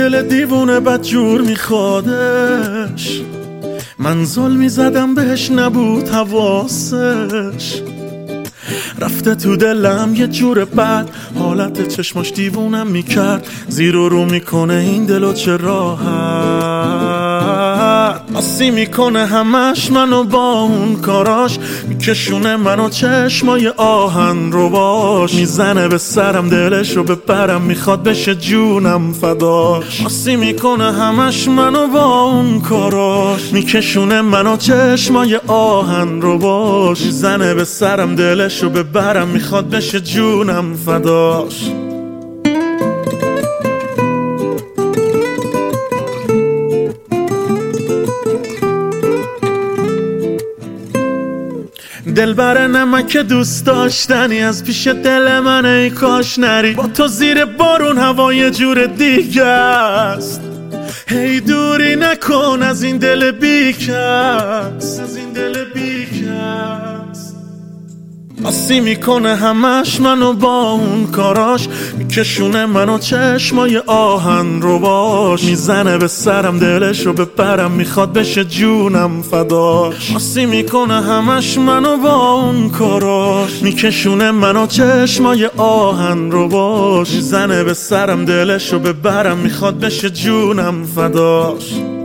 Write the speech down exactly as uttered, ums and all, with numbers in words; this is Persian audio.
دل دیوونه بد جور میخوادش، من زل میزدم بهش نبود حواسش. رفته تو دلم یه جور بد، حالت چشماش دیوونم میکرد. زیر و رو میکنه این دلو چه راحت، آسی میکنه همش منو با اون کاراش. میکشونه منو چشمای آهن رو باش، میزنه به سرم دلش رو ببرم، میخواد بشه جونم فداش. آسی میکنه همش منو با اون کاراش، میکشونه منو چشمای آهن رو باش. میزنه به سرم دلش رو ببرم، میخواد بشه جونم فداش. دلبر نمک دوست داشتنی از پیش دل من، ای کاش نری. با تو زیر بارون هوا یه جور دیگه است. هی دوری نکن از این دل بیکس، از این دل بیکس. آسی میکنه همش منو با اون کاراش، میکشونه منو چشمای آهن رو باش. میزنه به سرم دلش رو ببرم، میخواد بشه جونم فداش. آسی میکنه همش منو با اون کاراش، میکشونه منو چشمای آهن رو باش. میزنه به سرم دلش رو ببرم، میخواد بشه جونم فداش.